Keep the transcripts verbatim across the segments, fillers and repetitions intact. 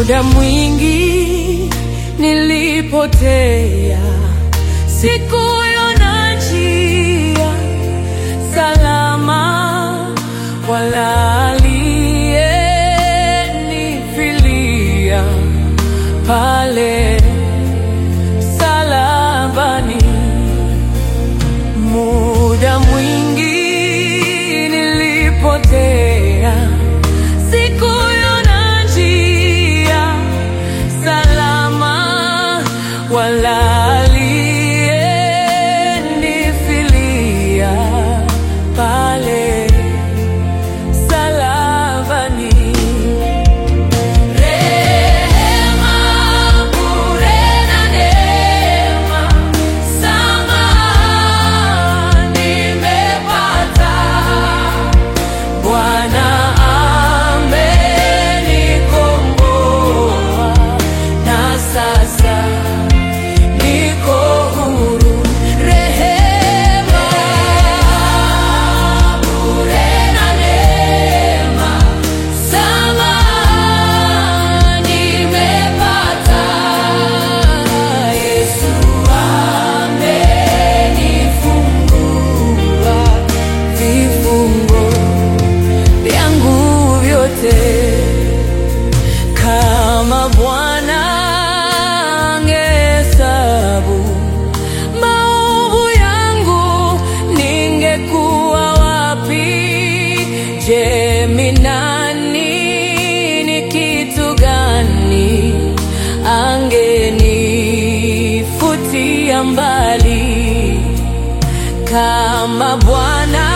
Muda mwingi nilipotea, sikuiona njia salama, wala aliyenifilia pale msalabani. Muda mwingi nilipotea, sikuiona njia salama, wala aliyenifilia pale msalabani. Rehema, bure na neema, samaha nimepata. Bwana amenikomboa na sasa niko huru. Rehema, bure na neema, samaha nimepata. Yesu amenifungua vifungo vyangu vyote. Kama Bwana angehesabu maovu yangu, ningekuwa wapi? Je, mimi nani? Ni kitu gani angenifutia mbali? Kama Bwana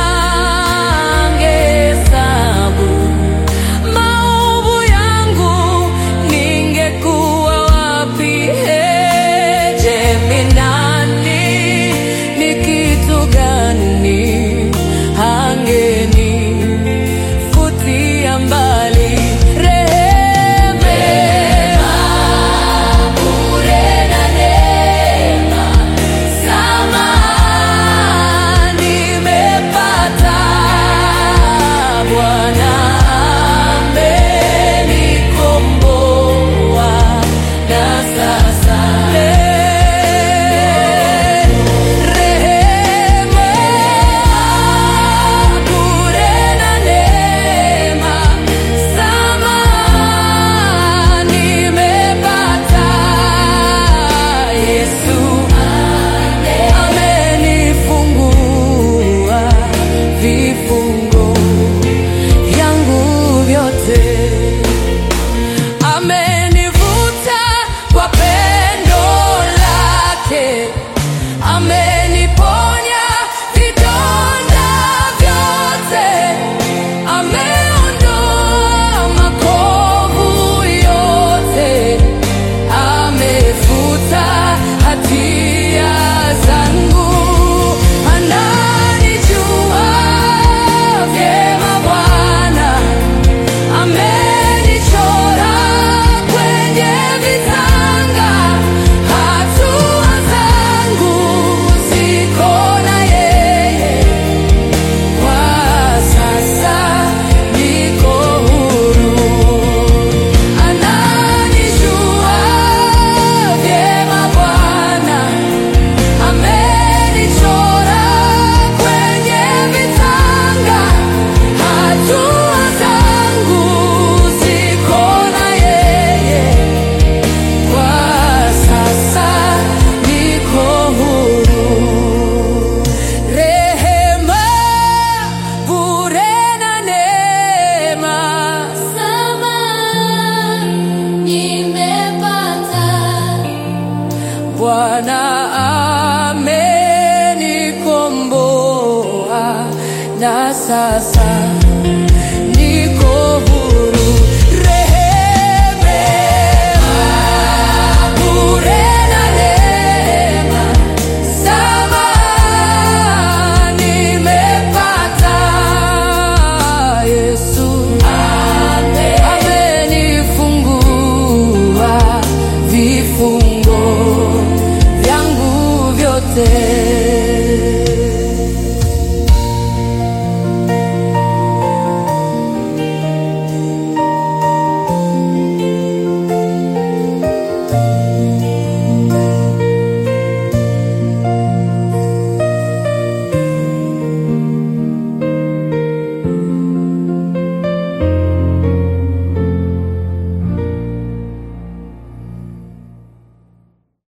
angehesabu maovu yangu, ningekuwa wapi? Je, mimi nani? Ni kitu gani angenifutia mbali? Rehema, bure na neema, samaha nimepata. Bwana amenikomboa na sasa rehema, bure na neema, samaha nimepata. Yesu amenifungua vifungo vyangu vyote. Amenivuta kwa pendo lake, ameniponya vidonda vyote, ameondoa makovu yote, amefuta hatia zangu. Ananijua vyema Bwana, amenichora kwenye vitanga. Hatua zangu ziko na yeye, kwa sasa niko huru. Ananijua vyema Bwana, amenichora kwenye vitanga. Hatua zangu ziko na yeye, kwa sasa niko huru. Rehema, bure na neema, samaha nimepata. Bwana amenikomboa na sasa niko huru. Rehema, bure na neema, samaha nimepata. Yesu amenifungua vifungo vyangu vyote.